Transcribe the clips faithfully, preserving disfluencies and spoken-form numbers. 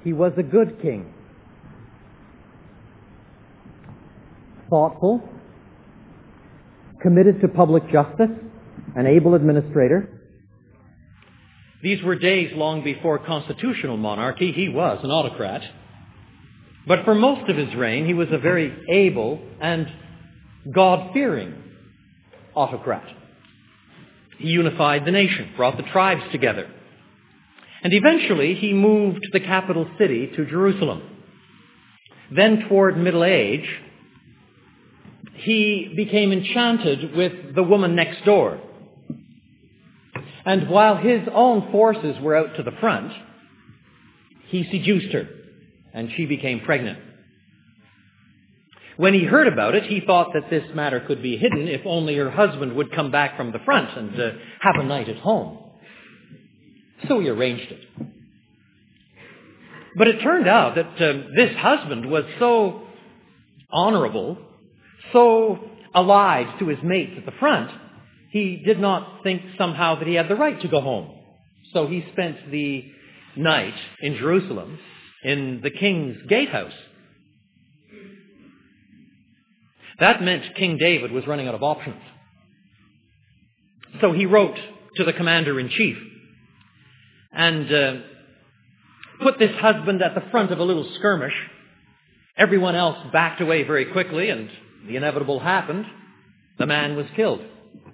he was a good king. Thoughtful, committed to public justice, an able administrator. These were days long before constitutional monarchy. He was an autocrat. But for most of his reign, he was a very able and God-fearing autocrat. He unified the nation, brought the tribes together. And eventually, he moved the capital city to Jerusalem. Then, toward middle age, he became enchanted with the woman next door. And while his own forces were out to the front, he seduced her, and she became pregnant. When he heard about it, he thought that this matter could be hidden if only her husband would come back from the front and uh, have a night at home. So he arranged it. But it turned out that uh, this husband was so honorable, so allied to his mates at the front, he did not think somehow that he had the right to go home. So he spent the night in Jerusalem in the king's gatehouse. That meant King David was running out of options. So he wrote to the commander-in-chief and uh, put this husband at the front of a little skirmish. Everyone else backed away very quickly, and the inevitable happened. The man was killed.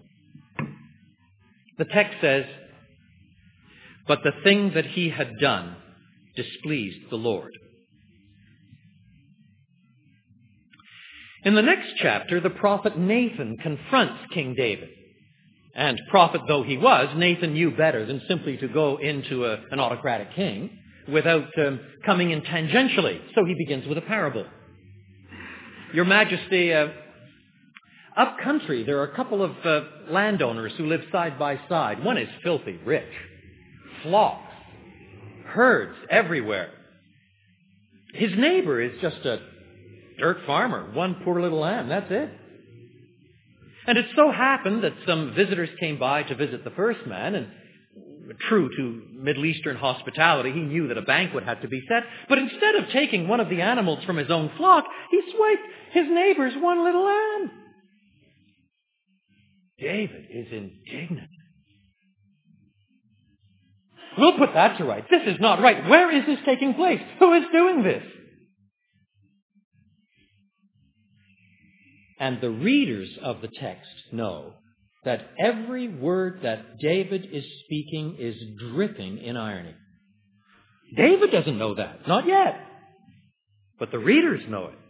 The text says, "But the thing that he had done displeased the Lord." In the next chapter, the prophet Nathan confronts King David. And prophet though he was, Nathan knew better than simply to go into a, an autocratic king without um, coming in tangentially. So he begins with a parable. "Your Majesty, uh, up country, there are a couple of uh, landowners who live side by side. One is filthy rich, flocks, herds everywhere. His neighbor is just a dirt farmer, one poor little lamb, that's it. And it so happened that some visitors came by to visit the first man, and true to Middle Eastern hospitality, he knew that a banquet had to be set. But instead of taking one of the animals from his own flock, he swiped his neighbor's one little lamb." David is indignant. "We'll put that to rights. This is not right. Where is this taking place? Who is doing this?" And the readers of the text know that every word that David is speaking is dripping in irony. David doesn't know that, not yet. But the readers know it.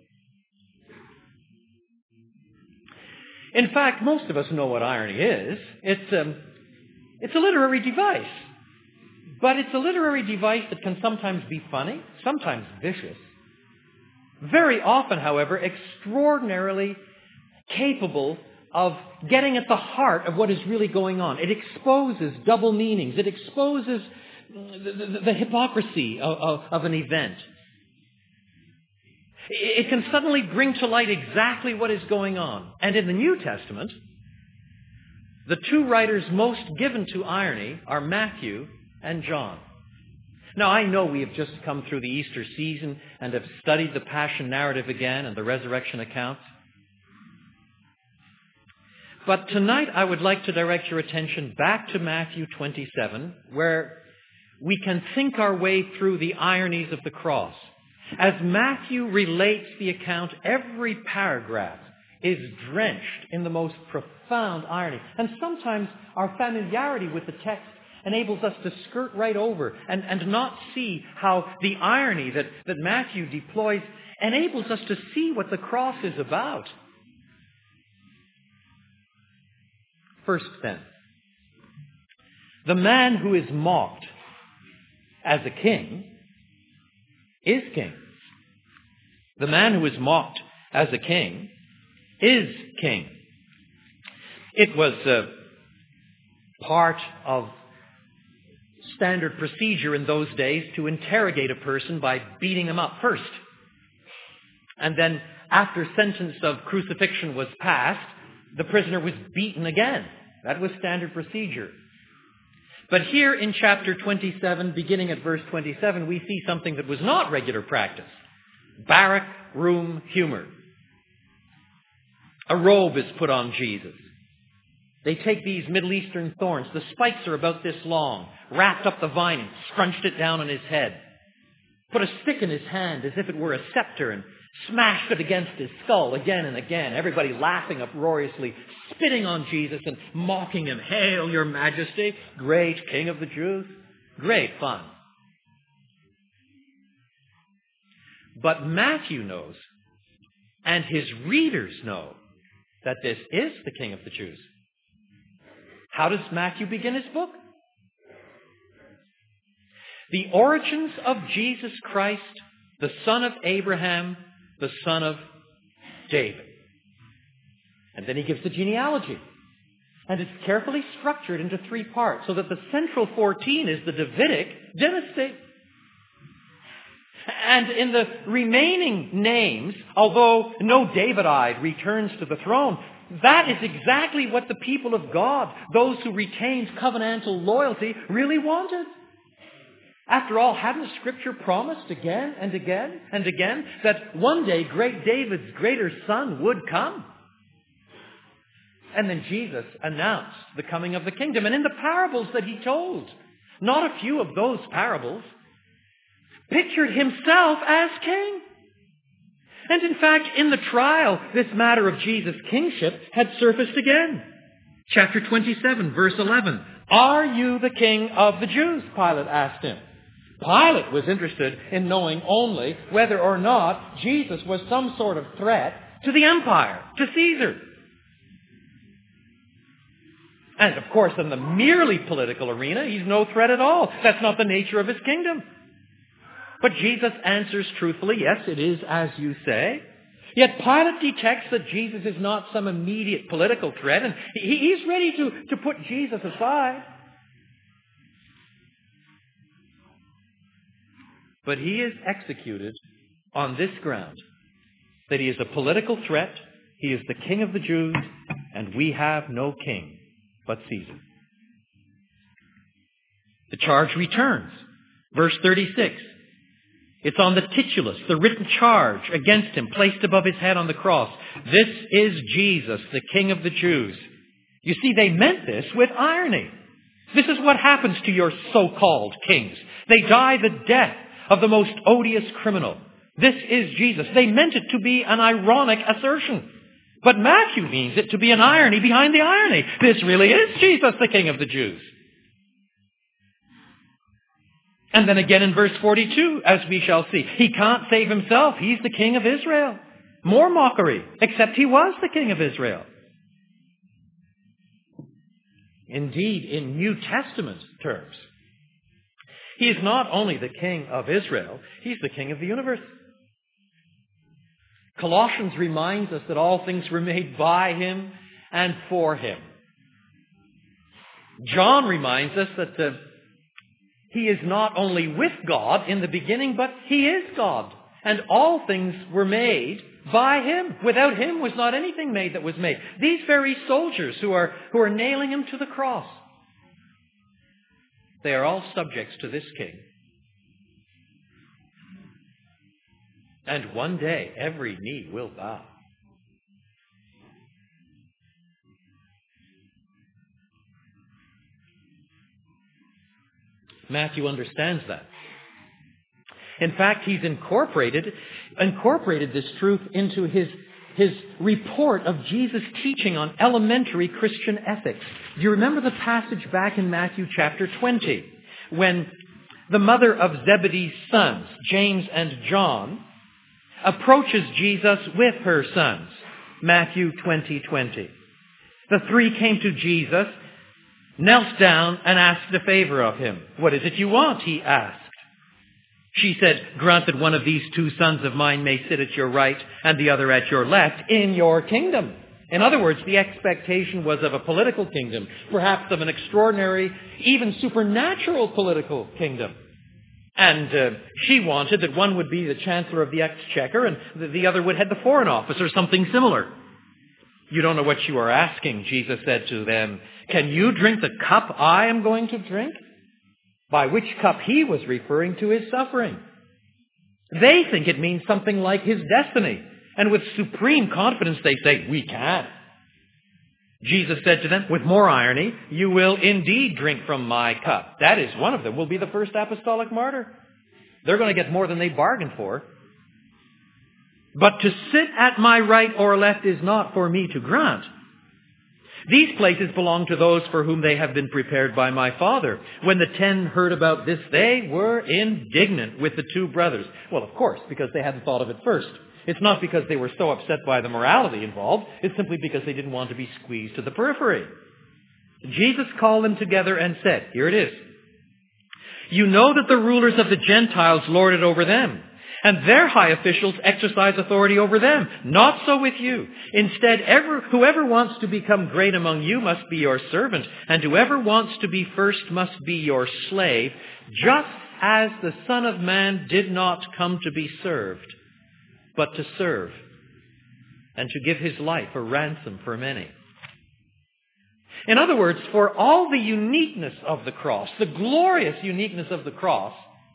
In fact, most of us know what irony is. It's, um, it's a literary device. But it's a literary device that can sometimes be funny, sometimes vicious. Very often, however, extraordinarily capable of getting at the heart of what is really going on. It exposes double meanings. It exposes the, the, the hypocrisy of, of, of an event. It can suddenly bring to light exactly what is going on. And in the New Testament, the two writers most given to irony are Matthew and John. Now, I know we have just come through the Easter season and have studied the Passion narrative again and the resurrection accounts. But tonight I would like to direct your attention back to Matthew twenty-seven, where we can think our way through the ironies of the cross. As Matthew relates the account, every paragraph is drenched in the most profound irony. And sometimes our familiarity with the text enables us to skirt right over and, and not see how the irony that, that Matthew deploys enables us to see what the cross is about. First then, the man who is mocked as a king is king. The man who is mocked as a king is king. It was uh, part of standard procedure in those days to interrogate a person by beating them up first. And then after sentence of crucifixion was passed, the prisoner was beaten again. That was standard procedure. But here in chapter twenty-seven, beginning at verse twenty-seven, we see something that was not regular practice. Barrack room humor. A robe is put on Jesus. They take these Middle Eastern thorns, the spikes are about this long, wrapped up the vine and scrunched it down on his head. Put a stick in his hand as if it were a scepter and smashed it against his skull again and again. Everybody laughing uproariously, spitting on Jesus and mocking him. Hail, your majesty, great King of the Jews. Great fun. But Matthew knows, and his readers know, that this is the King of the Jews. How does Matthew begin his book? The origins of Jesus Christ, the son of Abraham, the son of David. And then he gives the genealogy. And it's carefully structured into three parts so that the central fourteen is the Davidic dynasty. And in the remaining names, although no Davidite returns to the throne, that is exactly what the people of God, those who retained covenantal loyalty, really wanted. After all, hadn't Scripture promised again and again and again that one day great David's greater son would come? And then Jesus announced the coming of the kingdom. And in the parables that he told, not a few of those parables pictured himself as king. And in fact, in the trial, this matter of Jesus' kingship had surfaced again. Chapter twenty-seven, verse eleven. Are you the king of the Jews? Pilate asked him. Pilate was interested in knowing only whether or not Jesus was some sort of threat to the empire, to Caesar. And of course, in the merely political arena, he's no threat at all. That's not the nature of his kingdom. But Jesus answers truthfully, yes, it is as you say. Yet Pilate detects that Jesus is not some immediate political threat, and he's ready to, to put Jesus aside. But he is executed on this ground, that he is a political threat, he is the King of the Jews, and we have no king but Caesar. The charge returns. Verse thirty-six. It's on the titulus, the written charge against him, placed above his head on the cross. This is Jesus, the King of the Jews. You see, they meant this with irony. This is what happens to your so-called kings. They die the death of the most odious criminal. This is Jesus. They meant it to be an ironic assertion. But Matthew means it to be an irony behind the irony. This really is Jesus, the King of the Jews. And then again in verse forty-two, as we shall see, he can't save himself. He's the King of Israel. More mockery, except he was the King of Israel. Indeed, in New Testament terms, he is not only the King of Israel, he's the King of the universe. Colossians reminds us that all things were made by him and for him. John reminds us that uh, he is not only with God in the beginning, but he is God. And all things were made by him. Without him was not anything made that was made. These very soldiers who are, who are nailing him to the cross, they are all subjects to this king. And one day, every knee will bow. Matthew understands that. In fact, he's incorporated, incorporated this truth into his, his report of Jesus' teaching on elementary Christian ethics. Do you remember the passage back in Matthew chapter twenty, when the mother of Zebedee's sons, James and John, approaches Jesus with her sons? Matthew twenty twenty. The three came to Jesus, knelt down, and asked a favor of him. What is it you want? He asked. She said, grant that one of these two sons of mine may sit at your right and the other at your left in your kingdom. In other words, the expectation was of a political kingdom, perhaps of an extraordinary, even supernatural political kingdom. And uh, she wanted that one would be the Chancellor of the Exchequer and the other would head the Foreign Office or something similar. You don't know what you are asking, Jesus said to them. Can you drink the cup I am going to drink? by which cup he was referring to his suffering. They think it means something like his destiny. And with supreme confidence they say, we can. Jesus said to them, with more irony, you will indeed drink from my cup. That is, one of them will be the first apostolic martyr. They're going to get more than they bargained for. But to sit at my right or left is not for me to grant. These places belong to those for whom they have been prepared by my Father. When the ten heard about this, they were indignant with the two brothers. Well, of course, because they hadn't thought of it first. It's not because they were so upset by the morality involved. It's simply because they didn't want to be squeezed to the periphery. Jesus called them together and said, here it is, you know that the rulers of the Gentiles lord it over them, and their high officials exercise authority over them. Not so with you. Instead, ever, whoever wants to become great among you must be your servant, and whoever wants to be first must be your slave, just as the Son of Man did not come to be served, but to serve, and to give his life a ransom for many. In other words, for all the uniqueness of the cross, the glorious uniqueness of the cross,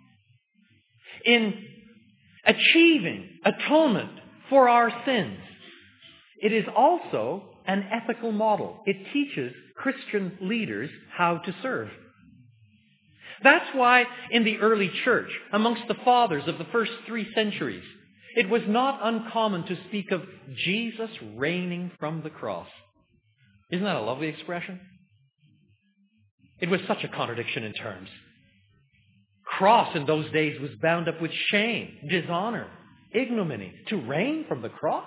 in achieving atonement for our sins, it is also an ethical model. It teaches Christian leaders how to serve. That's why in the early church, amongst the fathers of the first three centuries, it was not uncommon to speak of Jesus reigning from the cross. Isn't that a lovely expression? It was such a contradiction in terms. Cross in those days was bound up with shame, dishonor, ignominy. To reign from the cross?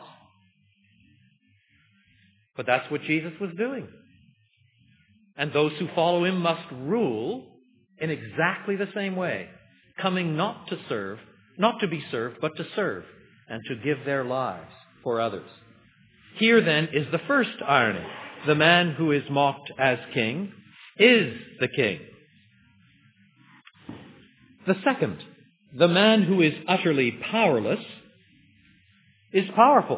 But that's what Jesus was doing. And those who follow him must rule in exactly the same way, coming not to serve, not to be served, but to serve, and to give their lives for others. Here then is the first irony. The man who is mocked as king is the king. The second, the man who is utterly powerless is powerful.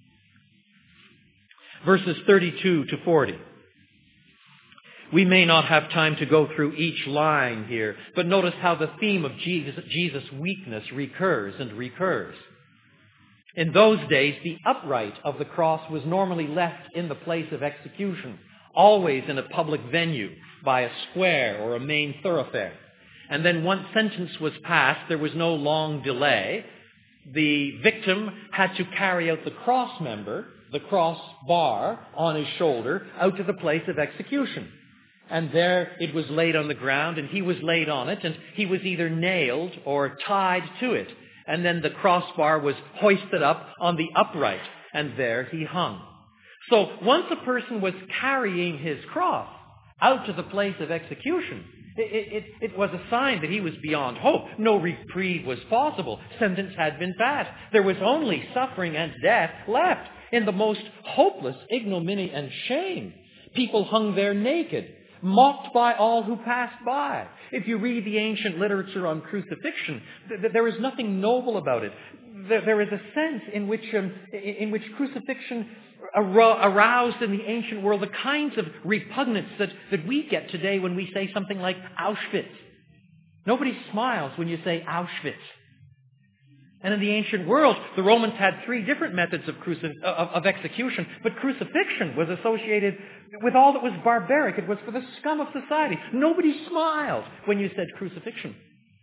Verses thirty-two to forty. We may not have time to go through each line here, but notice how the theme of Jesus, Jesus' weakness recurs and recurs. In those days, the upright of the cross was normally left in the place of execution, always in a public venue, by a square or a main thoroughfare. And then once sentence was passed, there was no long delay. The victim had to carry out the cross member, the cross bar on his shoulder, out to the place of execution. And there it was laid on the ground, and he was laid on it, and he was either nailed or tied to it. And then the crossbar was hoisted up on the upright, and there he hung. So once a person was carrying his cross out to the place of execution, it, it, it was a sign that he was beyond hope. No reprieve was possible. Sentence had been passed. There was only suffering and death left in the most hopeless ignominy and shame. People hung there naked, mocked by all who passed by. If you read the ancient literature on crucifixion, th- th- there is nothing noble about it. There, there is a sense in which, um, in which crucifixion ar- aroused in the ancient world the kinds of repugnance that, that we get today when we say something like Auschwitz. Nobody smiles when you say Auschwitz. And in the ancient world, the Romans had three different methods of, cruci- of, of execution, but crucifixion was associated with all that was barbaric. It was for the scum of society. Nobody smiled when you said crucifixion.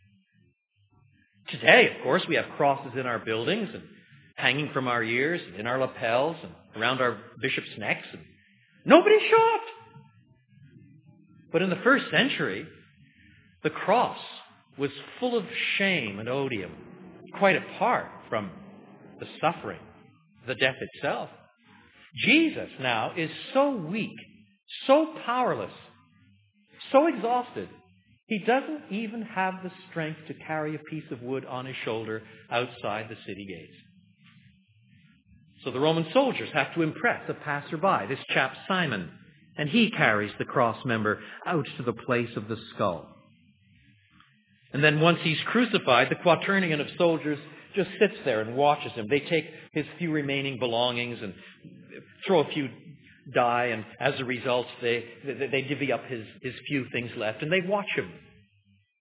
Today, of course, we have crosses in our buildings and hanging from our ears and in our lapels and around our bishops' necks. And nobody's shocked. But in the first century, the cross was full of shame and odium, quite apart from the suffering, the death itself. Jesus now is so weak, so powerless, so exhausted, he doesn't even have the strength to carry a piece of wood on his shoulder outside the city gates. So the Roman soldiers have to impress a passerby, this chap Simon, and he carries the cross member out to the place of the skull. And then once he's crucified, the quaternion of soldiers just sits there and watches him. They take his few remaining belongings and throw a few die, and as a result, they, they, they divvy up his, his few things left, and they watch him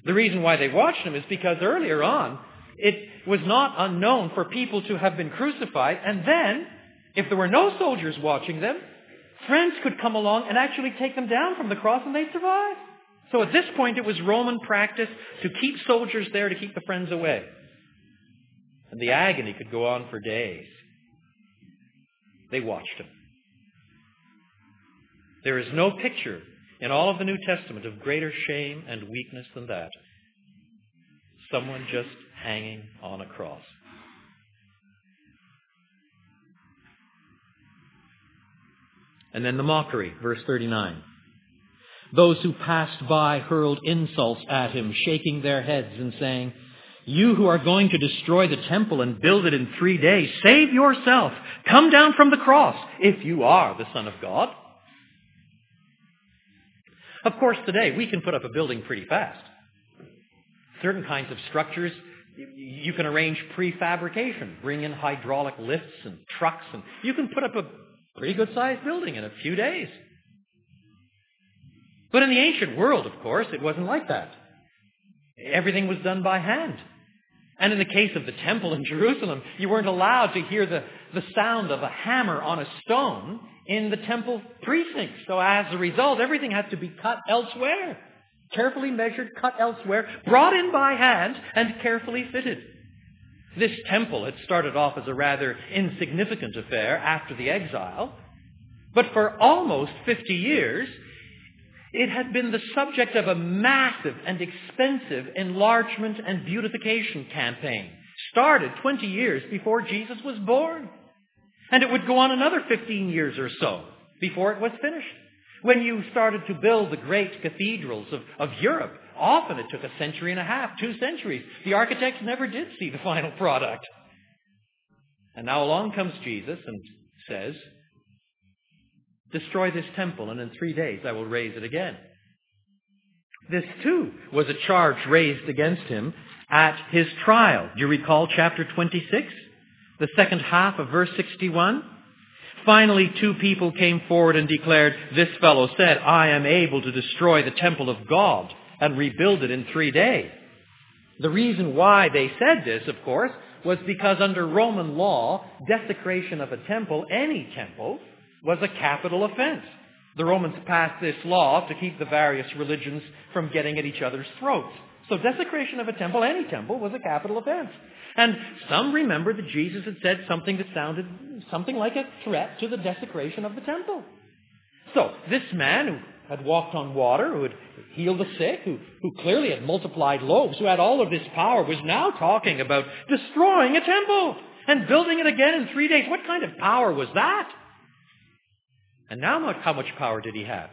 The reason why they watched him is because earlier on, it was not unknown for people to have been crucified, and then, if there were no soldiers watching them, friends could come along and actually take them down from the cross and they'd survive. So at this point, it was Roman practice to keep soldiers there to keep the friends away. And the agony could go on for days. They watched him. There is no picture in all of the New Testament of greater shame and weakness than that. Someone just hanging on a cross. And then the mockery, verse thirty-nine. Those who passed by hurled insults at him, shaking their heads and saying, "You who are going to destroy the temple and build it in three days, save yourself. Come down from the cross if you are the Son of God." Of course, today we can put up a building pretty fast. Certain kinds of structures, you can arrange prefabrication. Bring in hydraulic lifts and trucks, and you can put up a pretty good-sized building in a few days. But in the ancient world, of course, it wasn't like that. Everything was done by hand. And in the case of the temple in Jerusalem, you weren't allowed to hear the, the sound of a hammer on a stone in the temple precinct. So as a result, everything had to be cut elsewhere. Carefully measured, cut elsewhere, brought in by hand, and carefully fitted. This temple had started off as a rather insignificant affair after the exile, but for almost fifty years, it had been the subject of a massive and expensive enlargement and beautification campaign, started twenty years before Jesus was born. And it would go on another fifteen years or so before it was finished. When you started to build the great cathedrals of, of Europe, often it took a century and a half, two centuries. The architects never did see the final product. And now along comes Jesus and says, "Destroy this temple, and in three days I will raise it again." This, too, was a charge raised against him at his trial. Do you recall chapter twenty-six? The second half of verse sixty-one? Finally, two people came forward and declared, "This fellow said, I am able to destroy the temple of God and rebuild it in three days." The reason why they said this, of course, was because under Roman law, desecration of a temple, any temple, was a capital offense. The Romans passed this law to keep the various religions from getting at each other's throats. So desecration of a temple, any temple, was a capital offense. And some remember that Jesus had said something that sounded something like a threat to the desecration of the temple. So this man who had walked on water, who had healed the sick, who, who clearly had multiplied loaves, who had all of this power, was now talking about destroying a temple and building it again in three days. What kind of power was that? And now how much power did he have?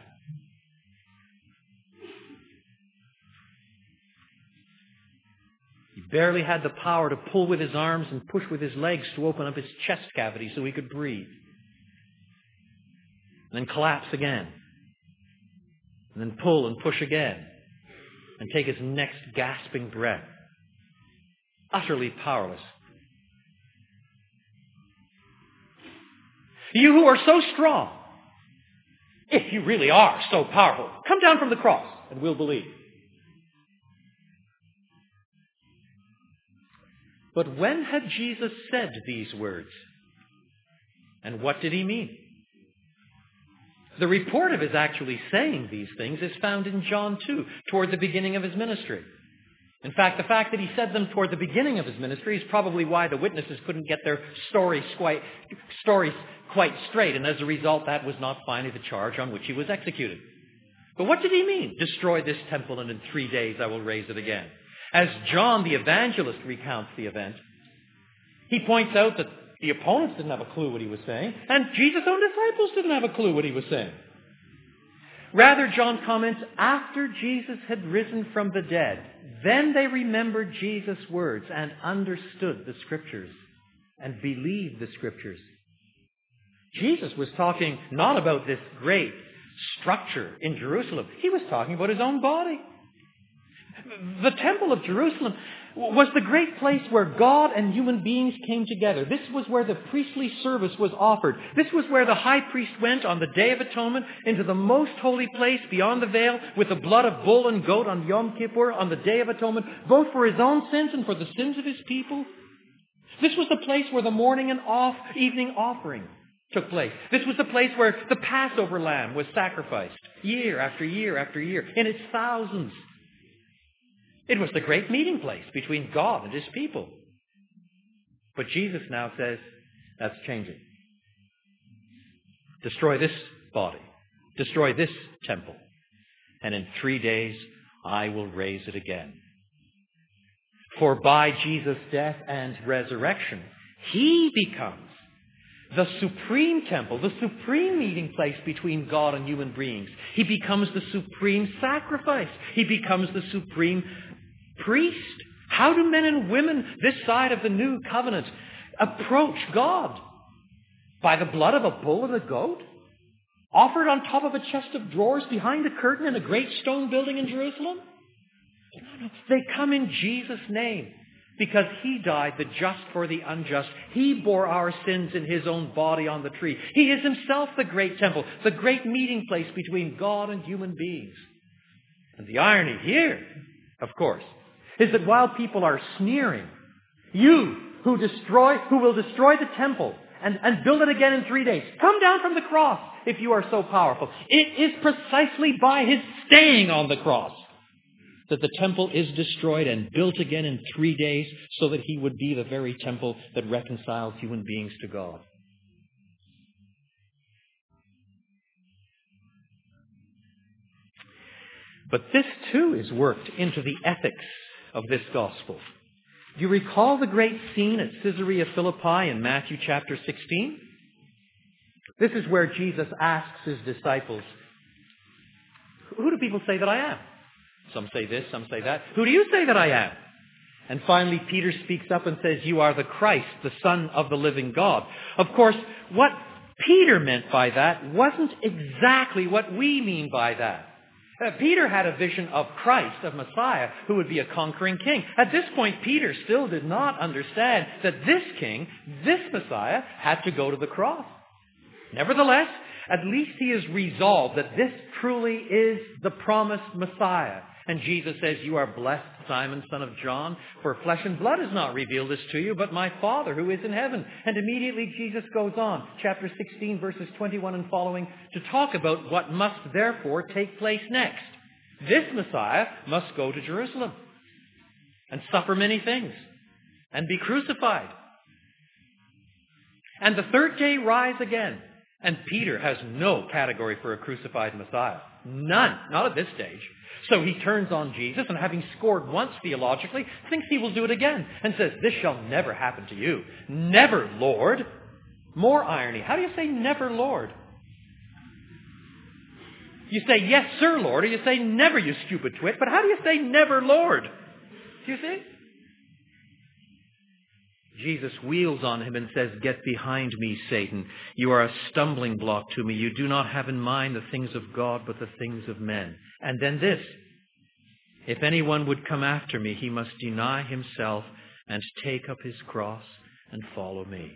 He barely had the power to pull with his arms and push with his legs to open up his chest cavity so he could breathe. And then collapse again. And then pull and push again. And take his next gasping breath. Utterly powerless. You who are so strong, if you really are so powerful, come down from the cross and we'll believe. But when had Jesus said these words? And what did he mean? The report of his actually saying these things is found in John two, toward the beginning of his ministry. In fact, the fact that he said them toward the beginning of his ministry is probably why the witnesses couldn't get their stories quite, stories quite straight, and as a result, that was not finally the charge on which he was executed. But what did he mean? Destroy this temple, and in three days I will raise it again. As John the evangelist recounts the event, he points out that the opponents didn't have a clue what he was saying, and Jesus' own disciples didn't have a clue what he was saying. Rather, John comments, after Jesus had risen from the dead, then they remembered Jesus' words and understood the Scriptures and believed the Scriptures. Jesus was talking not about this great structure in Jerusalem. He was talking about his own body. The Temple of Jerusalem was the great place where God and human beings came together. This was where the priestly service was offered. This was where the high priest went on the Day of Atonement into the most holy place beyond the veil with the blood of bull and goat on Yom Kippur on the Day of Atonement, both for his own sins and for the sins of his people. This was the place where the morning and off, evening offering took place. This was the place where the Passover lamb was sacrificed year after year after year in its thousands. It was the great meeting place between God and his people. But Jesus now says, that's changing. Destroy this body. Destroy this temple. And in three days, I will raise it again. For by Jesus' death and resurrection, he becomes the supreme temple, the supreme meeting place between God and human beings. He becomes the supreme sacrifice. He becomes the supreme priest. How do men and women this side of the new covenant approach God? By the blood of a bull and a goat? Offered on top of a chest of drawers behind a curtain in a great stone building in Jerusalem? No, no. They come in Jesus' name because he died the just for the unjust. He bore our sins in his own body on the tree. He is himself the great temple, the great meeting place between God and human beings. And the irony here, of course, is that while people are sneering, you who destroy, who will destroy the temple and, and build it again in three days, come down from the cross if you are so powerful. It is precisely by his staying on the cross that the temple is destroyed and built again in three days so that he would be the very temple that reconciles human beings to God. But this too is worked into the ethics of this gospel. Do you recall the great scene at Caesarea Philippi in Matthew chapter sixteen? This is where Jesus asks his disciples, who do people say that I am? Some say this, some say that. Who do you say that I am? And finally, Peter speaks up and says, you are the Christ, the Son of the living God. Of course, what Peter meant by that wasn't exactly what we mean by that. Uh, Peter had a vision of Christ, of Messiah, who would be a conquering king. At this point, Peter still did not understand that this king, this Messiah, had to go to the cross. Nevertheless, at least he is resolved that this truly is the promised Messiah. And Jesus says, you are blessed, Simon, son of John, for flesh and blood has not revealed this to you, but my Father who is in heaven. And immediately Jesus goes on, chapter sixteen, verses twenty-one and following, to talk about what must therefore take place next. This Messiah must go to Jerusalem and suffer many things and be crucified. And the third day rise again. And Peter has no category for a crucified Messiah. None. Not at this stage. So he turns on Jesus and having scored once theologically, thinks he will do it again and says, this shall never happen to you. Never, Lord. More irony. How do you say never, Lord? You say, yes, sir, Lord, or you say, never, you stupid twit. But how do you say never, Lord? Do you see? Jesus wheels on him and says, get behind me, Satan. You are a stumbling block to me. You do not have in mind the things of God, but the things of men. And then this, if anyone would come after me, he must deny himself and take up his cross and follow me.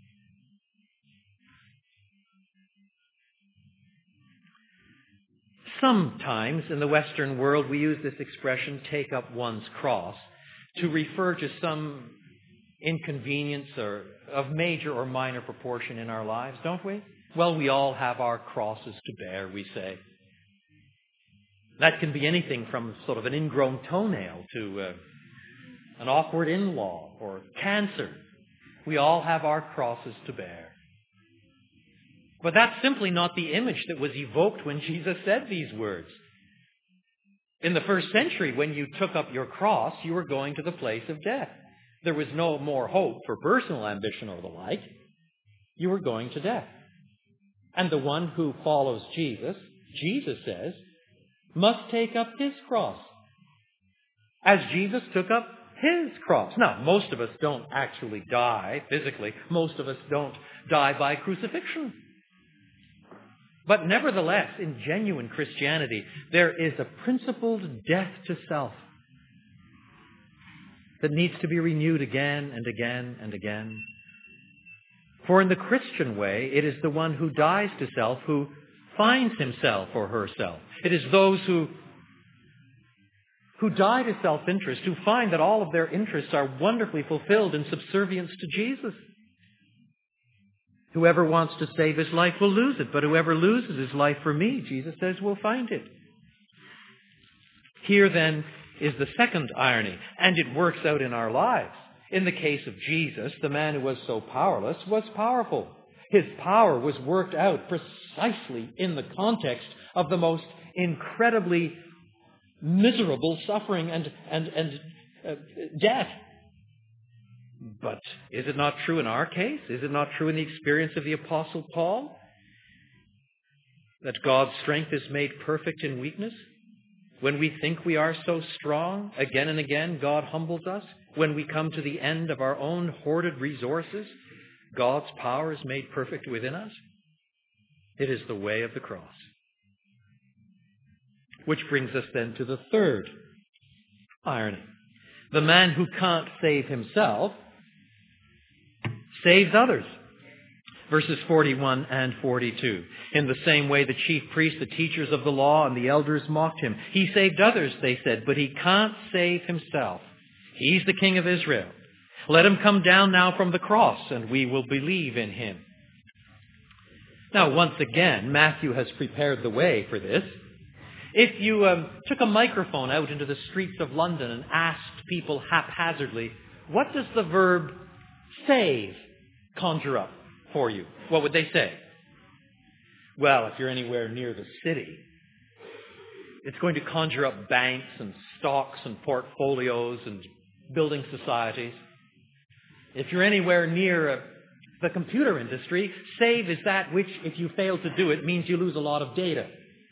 Sometimes in the Western world, we use this expression, take up one's cross, to refer to some inconvenience or of major or minor proportion in our lives, don't we? Well, we all have our crosses to bear, we say. That can be anything from sort of an ingrown toenail to uh, an awkward in-law or cancer. We all have our crosses to bear. But that's simply not the image that was evoked when Jesus said these words. In the first century, when you took up your cross, you were going to the place of death. There was no more hope for personal ambition or the like. You were going to death. And the one who follows Jesus, Jesus says, must take up his cross, as Jesus took up his cross. Now, most of us don't actually die physically. Most of us don't die by crucifixion. But nevertheless, in genuine Christianity, there is a principled death to self, that needs to be renewed again and again and again. For in the Christian way, it is the one who dies to self who finds himself or herself. It is those who, who die to self-interest, who find that all of their interests are wonderfully fulfilled in subservience to Jesus. Whoever wants to save his life will lose it, but whoever loses his life for me, Jesus says, will find it. Here then is the second irony, and it works out in our lives. In the case of Jesus, the man who was so powerless was powerful. His power was worked out precisely in the context of the most incredibly miserable suffering and, and, and uh, death. But is it not true in our case? Is it not true in the experience of the Apostle Paul? That God's strength is made perfect in weakness? When we think we are so strong, again and again, God humbles us. When we come to the end of our own hoarded resources, God's power is made perfect within us. It is the way of the cross. Which brings us then to the third irony. The man who can't save himself saves others. Verses forty-one and forty-two. In the same way, the chief priests, the teachers of the law, and the elders mocked him. He saved others, they said, but he can't save himself. He's the King of Israel. Let him come down now from the cross, and we will believe in him. Now, once again, Matthew has prepared the way for this. If you um, took a microphone out into the streets of London and asked people haphazardly, what does the verb save conjure up for you? What would they say? Well, if you're anywhere near the city, it's going to conjure up banks and stocks and portfolios and building societies. If you're anywhere near uh, the computer industry, save is that which, if you fail to do it, means you lose a lot of data.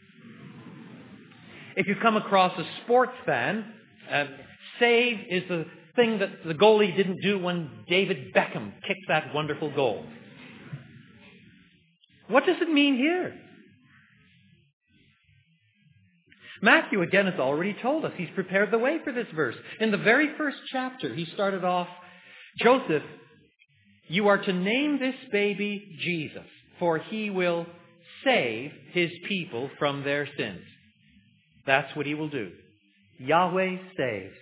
If you come across a sports fan, uh, save is the thing that the goalie didn't do when David Beckham kicked that wonderful goal. What does it mean here? Matthew, again, has already told us. He's prepared the way for this verse. In the very first chapter, he started off, Joseph, you are to name this baby Jesus, for he will save his people from their sins. That's what he will do. Yahweh saves.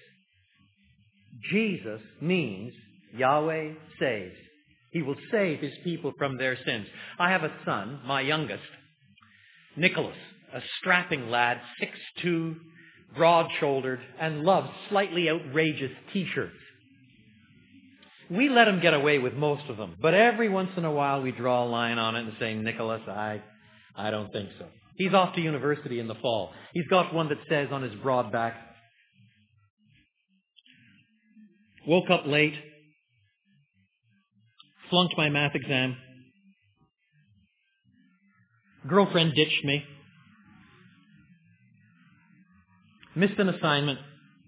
Jesus means Yahweh saves. He will save his people from their sins. I have a son, my youngest, Nicholas, a strapping lad, six foot two, broad-shouldered, and loves slightly outrageous T-shirts. We let him get away with most of them, but every once in a while we draw a line on it and say, Nicholas, I, I don't think so. He's off to university in the fall. He's got one that says on his broad back, woke up late, flunked my math exam, girlfriend ditched me, missed an assignment,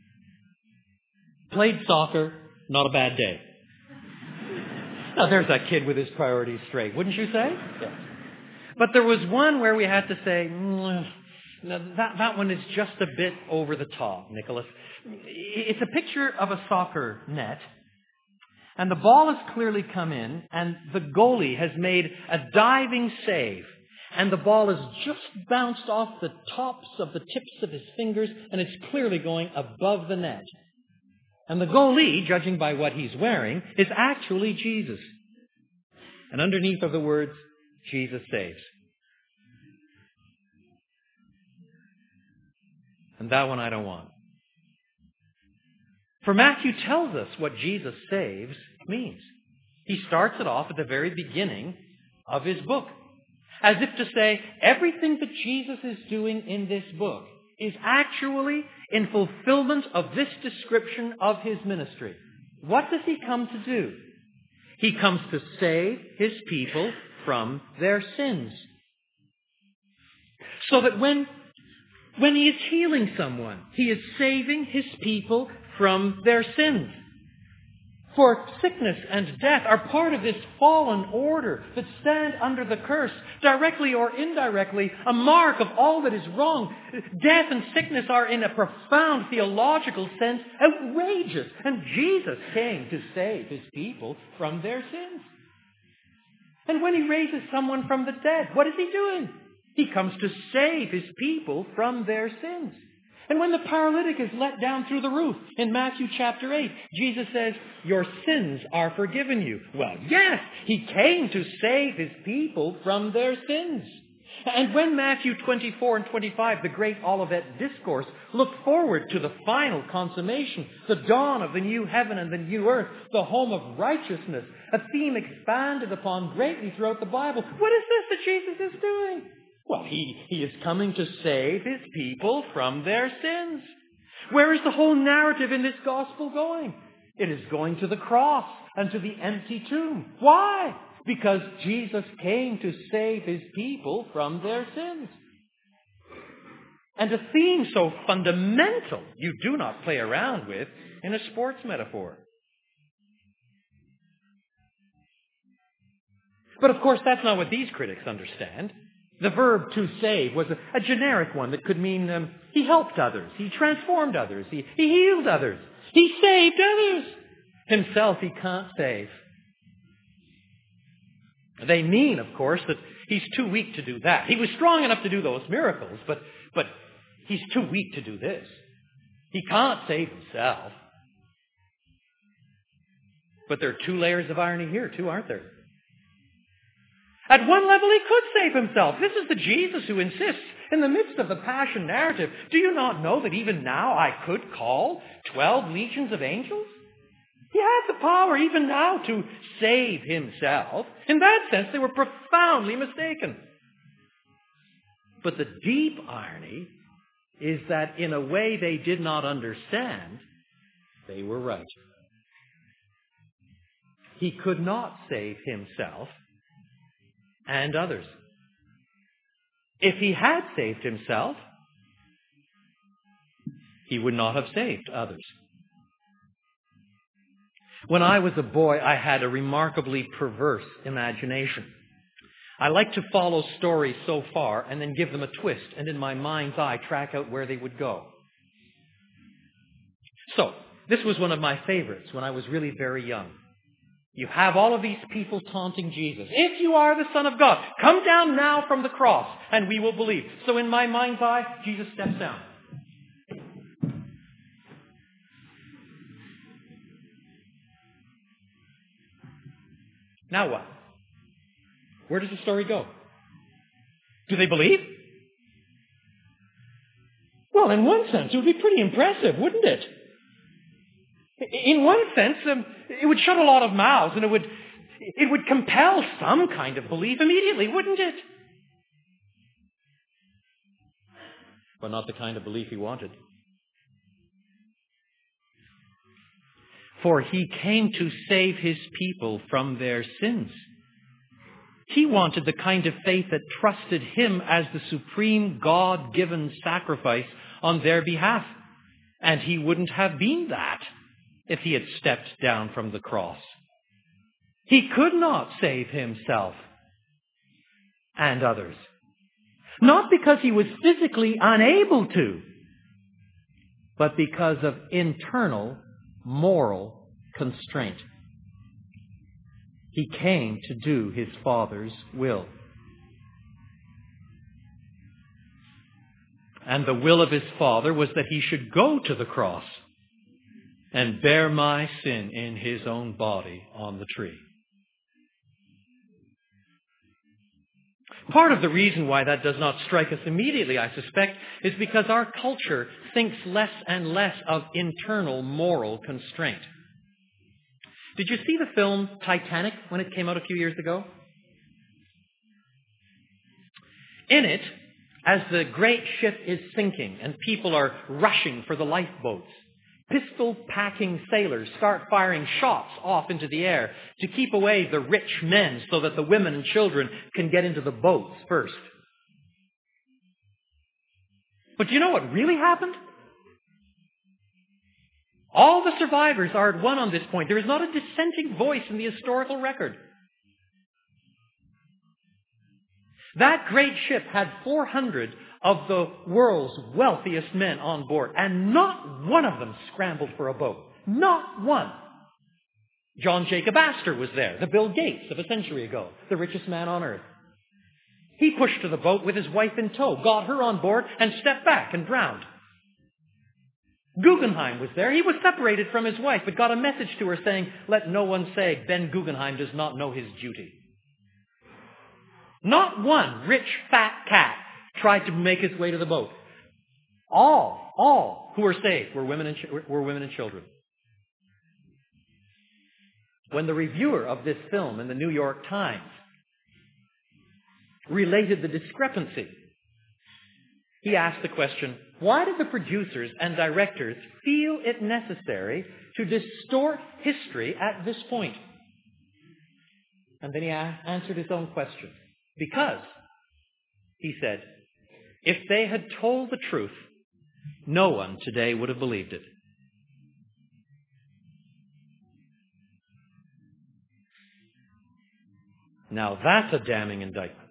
played soccer, not a bad day. Now there's that kid with his priorities straight, wouldn't you say? Yes. But there was one where we had to say, mm, that, that one is just a bit over the top, Nicholas. It's a picture of a soccer net, and the ball has clearly come in, and the goalie has made a diving save, and the ball has just bounced off the tops of the tips of his fingers, and it's clearly going above the net. And the goalie, judging by what he's wearing, is actually Jesus. And underneath are the words, Jesus saves. And that one I don't want. For Matthew tells us what Jesus saves means. He starts it off at the very beginning of his book. As if to say, everything that Jesus is doing in this book is actually in fulfillment of this description of his ministry. What does he come to do? He comes to save his people from their sins. So that when, when he is healing someone, he is saving his people from their sins. For sickness and death are part of this fallen order that stand under the curse, directly or indirectly, a mark of all that is wrong. Death and sickness are, in a profound theological sense, outrageous. And Jesus came to save his people from their sins. And when he raises someone from the dead, what is he doing? He comes to save his people from their sins. And when the paralytic is let down through the roof in Matthew chapter eight, Jesus says, your sins are forgiven you. Well, yes, he came to save his people from their sins. And when Matthew twenty-four and twenty-five, the great Olivet Discourse, look forward to the final consummation, the dawn of the new heaven and the new earth, the home of righteousness, a theme expanded upon greatly throughout the Bible, what is this that Jesus is doing? Well, he, he is coming to save his people from their sins. Where is the whole narrative in this gospel going? It is going to the cross and to the empty tomb. Why? Because Jesus came to save his people from their sins. And a theme so fundamental you do not play around with in a sports metaphor. But of course, that's not what these critics understand. The verb to save was a, a generic one that could mean um, he helped others, he transformed others, he, he healed others, he saved others. Himself he can't save. They mean, of course, that he's too weak to do that. He was strong enough to do those miracles, but, but he's too weak to do this. He can't save himself. But there are two layers of irony here, too, aren't there? At one level, he could save himself. This is the Jesus who insists, in the midst of the passion narrative, do you not know that even now I could call twelve legions of angels? He had the power even now to save himself. In that sense, they were profoundly mistaken. But the deep irony is that in a way they did not understand, they were right. He could not save himself and others. If he had saved himself, he would not have saved others. When I was a boy, I had a remarkably perverse imagination. I liked to follow stories so far and then give them a twist and in my mind's eye track out where they would go. So, this was one of my favorites when I was really very young. You have all of these people taunting Jesus. If you are the Son of God, come down now from the cross and we will believe. So in my mind's eye, Jesus steps down. Now what? Where does the story go? Do they believe? Well, in one sense, it would be pretty impressive, wouldn't it? In one sense, um, it would shut a lot of mouths and it would, it would compel some kind of belief immediately, wouldn't it? But not the kind of belief he wanted. For he came to save his people from their sins. He wanted the kind of faith that trusted him as the supreme God-given sacrifice on their behalf. And he wouldn't have been that if he had stepped down from the cross. He could not save himself and others. Not because he was physically unable to, but because of internal moral constraint. He came to do his Father's will. And the will of his Father was that he should go to the cross and bear my sin in his own body on the tree. Part of the reason why that does not strike us immediately, I suspect, is because our culture thinks less and less of internal moral constraint. Did you see the film Titanic when it came out a few years ago? In it, as the great ship is sinking and people are rushing for the lifeboats, pistol-packing sailors start firing shots off into the air to keep away the rich men so that the women and children can get into the boats first. But do you know what really happened? All the survivors are at one on this point. There is not a dissenting voice in the historical record. That great ship had four hundred of the world's wealthiest men on board, and not one of them scrambled for a boat. Not one. John Jacob Astor was there, the Bill Gates of a century ago, the richest man on earth. He pushed to the boat with his wife in tow, got her on board, and stepped back and drowned. Guggenheim was there. He was separated from his wife, but got a message to her saying, "Let no one say Ben Guggenheim does not know his duty." Not one rich, fat cat tried to make his way to the boat. All, all who were saved were women and, ch- were women and children. When the reviewer of this film in the New York Times related the discrepancy, he asked the question, why did the producers and directors feel it necessary to distort history at this point? And then he a- answered his own question. Because, he said, if they had told the truth, no one today would have believed it. Now that's a damning indictment.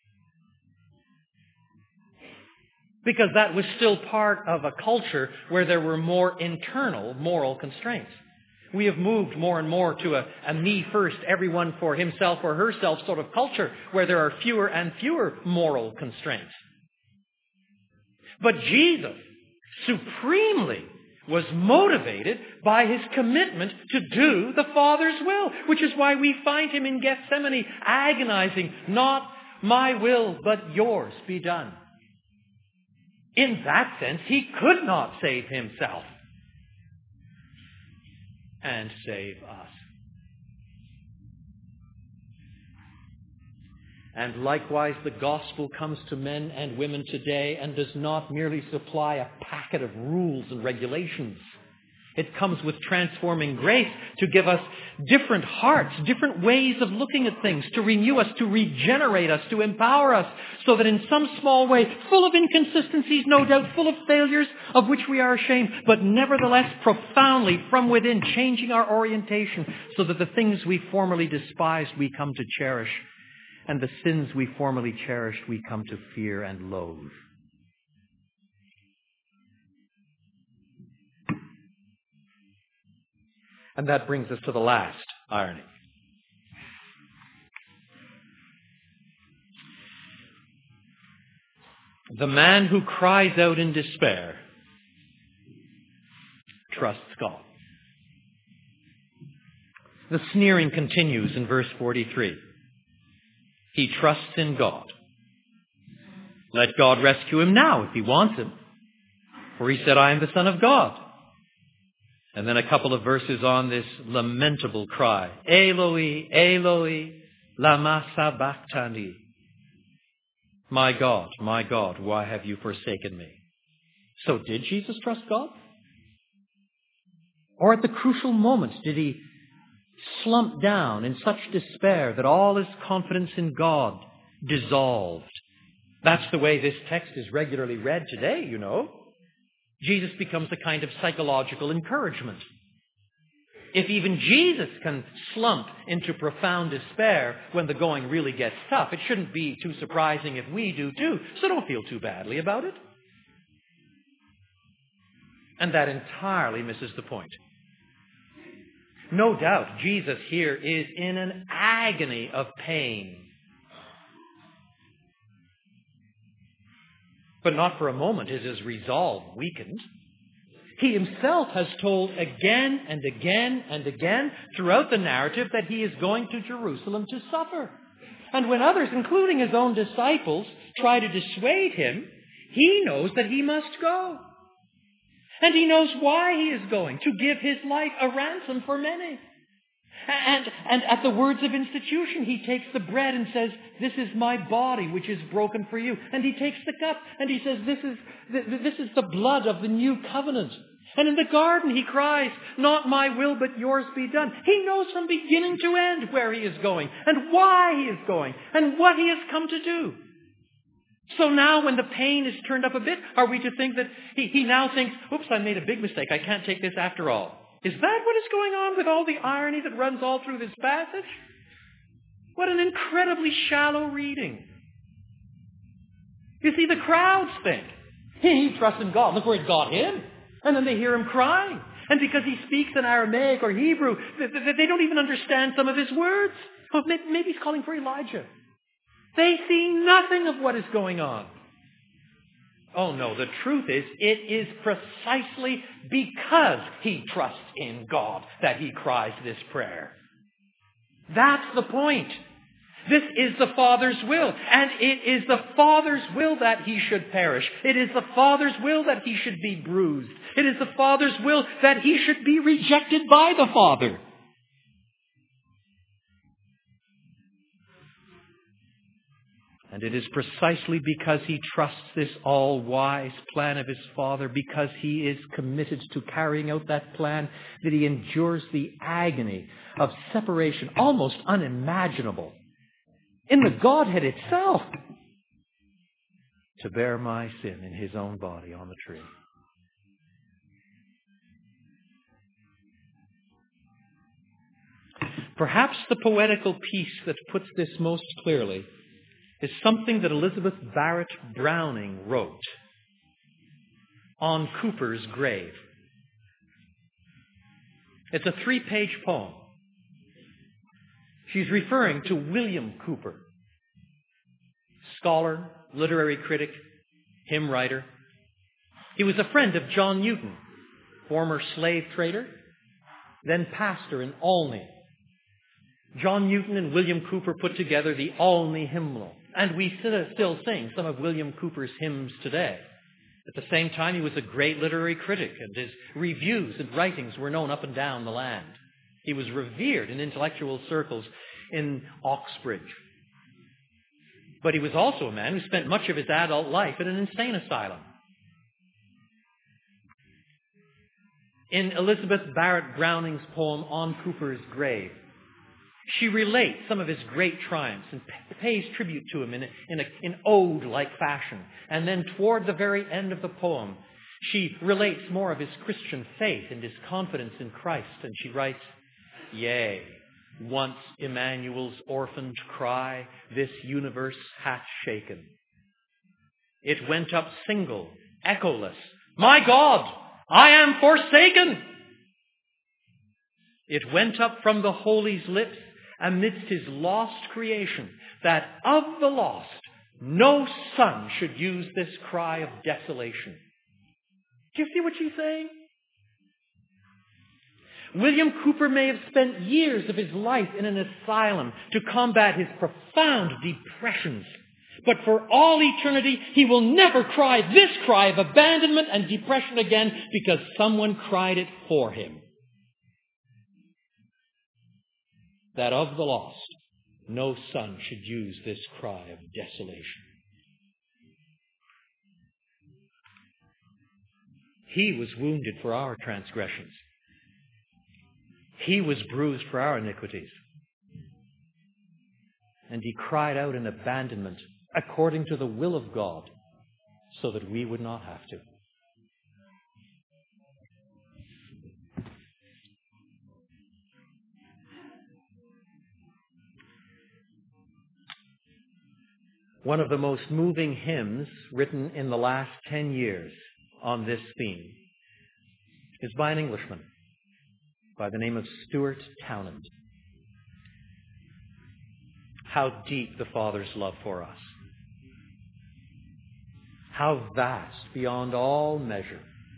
Because that was still part of a culture where there were more internal moral constraints. We have moved more and more to a, a me first, everyone for himself or herself sort of culture where there are fewer and fewer moral constraints. But Jesus supremely was motivated by his commitment to do the Father's will, which is why we find him in Gethsemane agonizing, not my will, but yours be done. In that sense, he could not save himself and save us. And likewise, the gospel comes to men and women today and does not merely supply a packet of rules and regulations. It comes with transforming grace to give us different hearts, different ways of looking at things, to renew us, to regenerate us, to empower us, so that in some small way, full of inconsistencies, no doubt, full of failures of which we are ashamed, but nevertheless profoundly from within, changing our orientation, so that the things we formerly despised we come to cherish, and the sins we formerly cherished we come to fear and loathe. And that brings us to the last irony. The man who cries out in despair trusts God. The sneering continues in verse forty-three. He trusts in God. Let God rescue him now if he wants him. For he said, I am the Son of God. And then a couple of verses on this lamentable cry. Eloi, Eloi, lama sabachthani. My God, my God, why have you forsaken me? So did Jesus trust God? Or at the crucial moment did he slump down in such despair that all his confidence in God dissolved? That's the way this text is regularly read today, you know. Jesus becomes a kind of psychological encouragement. If even Jesus can slump into profound despair when the going really gets tough, it shouldn't be too surprising if we do too. So don't feel too badly about it. And that entirely misses the point. No doubt, Jesus here is in an agony of pain. But not for a moment is his resolve weakened. He himself has told again and again and again throughout the narrative that he is going to Jerusalem to suffer. And when others, including his own disciples, try to dissuade him, he knows that he must go. And he knows why he is going, to give his life a ransom for many. And, and at the words of institution, he takes the bread and says, this is my body which is broken for you. And he takes the cup and he says, this is, this is the blood of the new covenant. And in the garden he cries, not my will but yours be done. He knows from beginning to end where he is going and why he is going and what he has come to do. So now when the pain is turned up a bit, are we to think that he, he now thinks, oops, I made a big mistake. I can't take this after all. Is that what is going on with all the irony that runs all through this passage? What an incredibly shallow reading. You see, the crowds think, he trusts in God. Look where it got him. And then they hear him crying. And because he speaks in Aramaic or Hebrew, they don't even understand some of his words. Maybe he's calling for Elijah. They see nothing of what is going on. Oh no, the truth is, it is precisely because he trusts in God that he cries this prayer. That's the point. This is the Father's will, and it is the Father's will that he should perish. It is the Father's will that he should be bruised. It is the Father's will that he should be rejected by the Father. And it is precisely because he trusts this all-wise plan of his Father, because he is committed to carrying out that plan, that he endures the agony of separation, almost unimaginable, in the Godhead itself, to bear my sin in his own body on the tree. Perhaps the poetical piece that puts this most clearly is something that Elizabeth Barrett Browning wrote on Cooper's grave. It's a three-page poem. She's referring to William Cooper, scholar, literary critic, hymn writer. He was a friend of John Newton, former slave trader, then pastor in Olney. John Newton and William Cooper put together the Olney Hymnal, and we still sing some of William Cooper's hymns today. At the same time, he was a great literary critic, and his reviews and writings were known up and down the land. He was revered in intellectual circles in Oxbridge. But he was also a man who spent much of his adult life in an insane asylum. In Elizabeth Barrett Browning's poem On Cooper's Grave, she relates some of his great triumphs and pays tribute to him in, a, in a, in ode-like fashion. And then toward the very end of the poem, she relates more of his Christian faith and his confidence in Christ. And she writes, Yea, once Emmanuel's orphaned cry this universe hath shaken. It went up single, echoless, My God, I am forsaken! It went up from the Holy's lips amidst his lost creation, that of the lost no son should use this cry of desolation. Do you see what she's saying? William Cooper may have spent years of his life in an asylum to combat his profound depressions. But for all eternity, he will never cry this cry of abandonment and depression again because someone cried it for him. That of the lost, no son should use this cry of desolation. He was wounded for our transgressions. He was bruised for our iniquities. And he cried out in abandonment according to the will of God so that we would not have to. One of the most moving hymns written in the last ten years on this theme is by an Englishman by the name of Stuart Townend. How deep the Father's love for us. How vast beyond all measure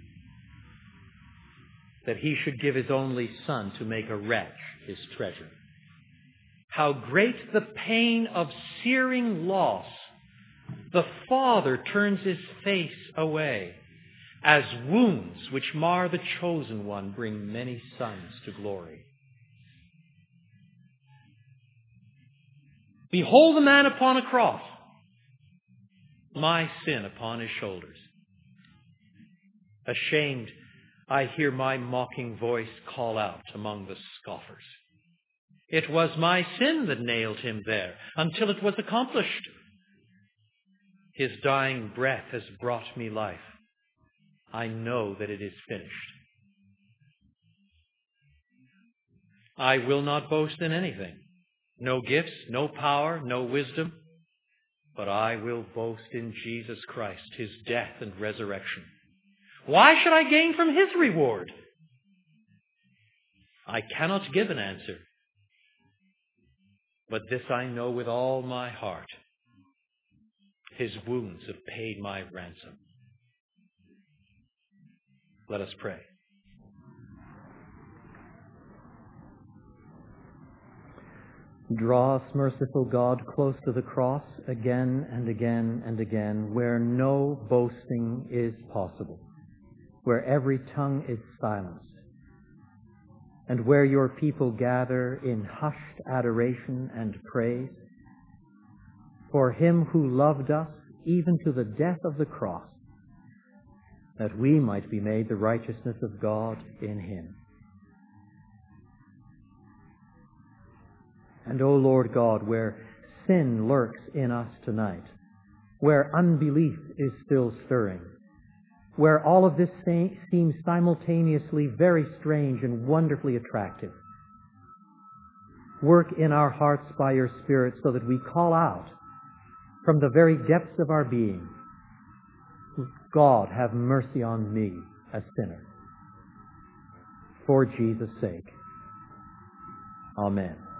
that he should give his only Son to make a wretch his treasure. How great the pain of searing loss. The Father turns his face away, as wounds which mar the chosen one bring many sons to glory. Behold the man upon a cross, my sin upon his shoulders. Ashamed, I hear my mocking voice call out among the scoffers. It was my sin that nailed him there until it was accomplished. His dying breath has brought me life. I know that it is finished. I will not boast in anything. No gifts, no power, no wisdom. But I will boast in Jesus Christ, His death and resurrection. Why should I gain from His reward? I cannot give an answer. But this I know with all my heart. His wounds have paid my ransom. Let us pray. Draw us, merciful God, close to the cross again and again and again, where no boasting is possible, where every tongue is silenced, and where your people gather in hushed adoration and praise for Him who loved us even to the death of the cross, that we might be made the righteousness of God in Him. And, O Lord God, where sin lurks in us tonight, where unbelief is still stirring, where all of this seems simultaneously very strange and wonderfully attractive, work in our hearts by your Spirit so that we call out from the very depths of our being, God, have mercy on me, a sinner. For Jesus' sake. Amen.